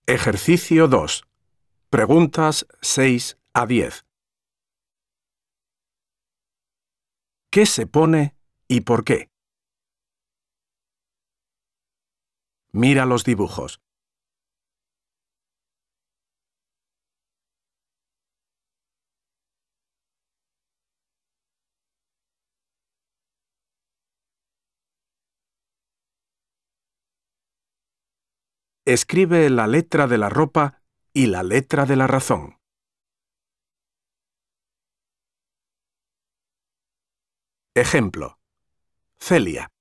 Ejercicio 2. Preguntas 6 a 10. ¿Qué se pone y por qué? Mira los dibujos. Escribe la letra de la ropa y la letra de la razón. Ejemplo. Celia.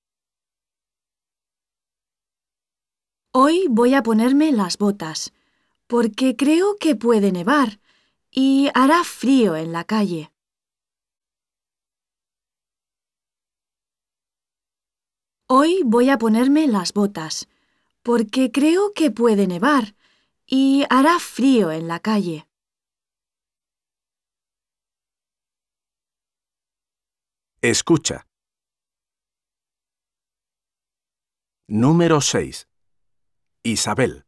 Hoy voy a ponerme las botas, porque creo que puede nevar y hará frío en la calle. Hoy voy a ponerme las botas, porque creo que puede nevar y hará frío en la calle. Escucha. Número 6. Isabel.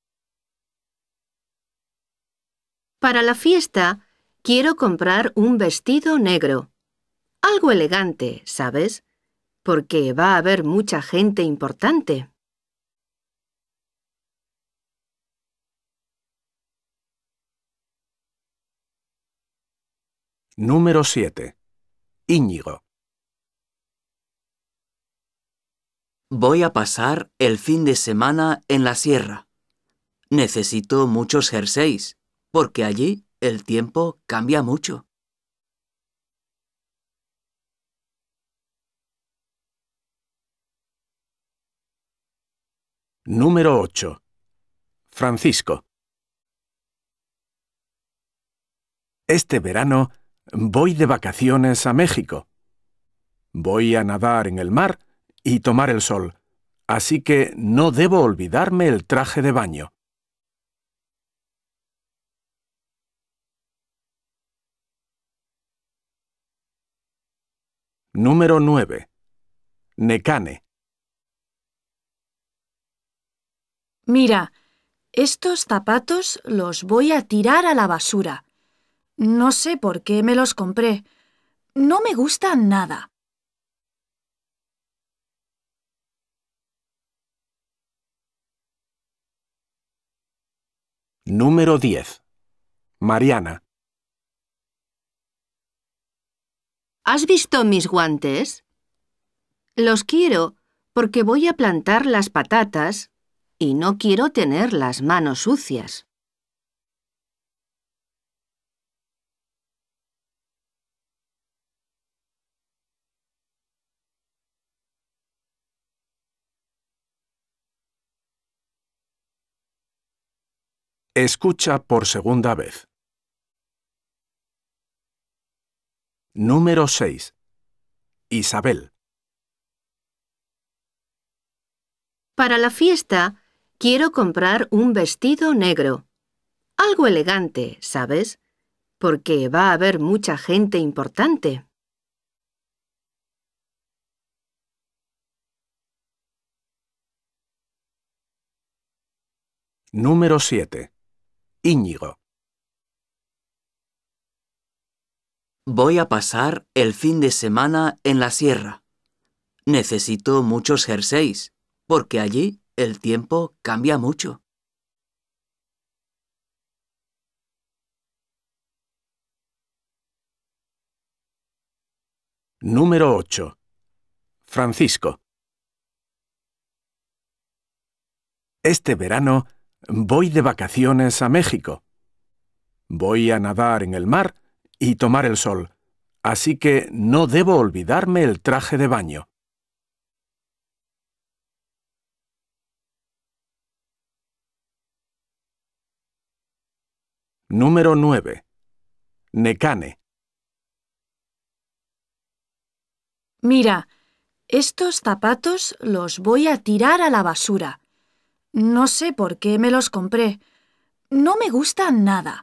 Para la fiesta, quiero comprar un vestido negro. Algo elegante, ¿sabes? Porque va a haber mucha gente importante. Número 7. Íñigo. Voy a pasar el fin de semana en la sierra. Necesito muchos jerseys, porque allí el tiempo cambia mucho. Número 8. Francisco. Este verano voy de vacaciones a México. Voy a nadar en el mar y tomar el sol, así que no debo olvidarme el traje de baño. Número 9. Nekane. Mira, estos zapatos los voy a tirar a la basura. No sé por qué me los compré. No me gustan nada. Número 10. Mariana. ¿Has visto mis guantes? Los quiero porque voy a plantar las patatas y no quiero tener las manos sucias. Escucha por segunda vez. Número 6. Isabel. Para la fiesta, quiero comprar un vestido negro. Algo elegante, ¿sabes? Porque va a haber mucha gente importante. Número 7. Íñigo. Voy a pasar el fin de semana en la sierra. Necesito muchos jerseys, porque allí el tiempo cambia mucho. Número 8. Francisco. Este verano voy de vacaciones a México. Voy a nadar en el mar y tomar el sol, así que no debo olvidarme el traje de baño. Número 9. Nekane. Mira, estos zapatos los voy a tirar a la basura. No sé por qué me los compré. No me gustan nada.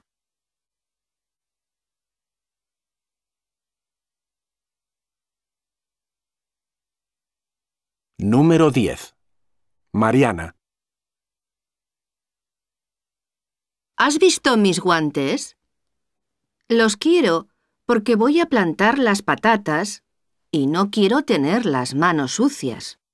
Número 10. Mariana. ¿Has visto mis guantes? Los quiero porque voy a plantar las patatas y no quiero tener las manos sucias.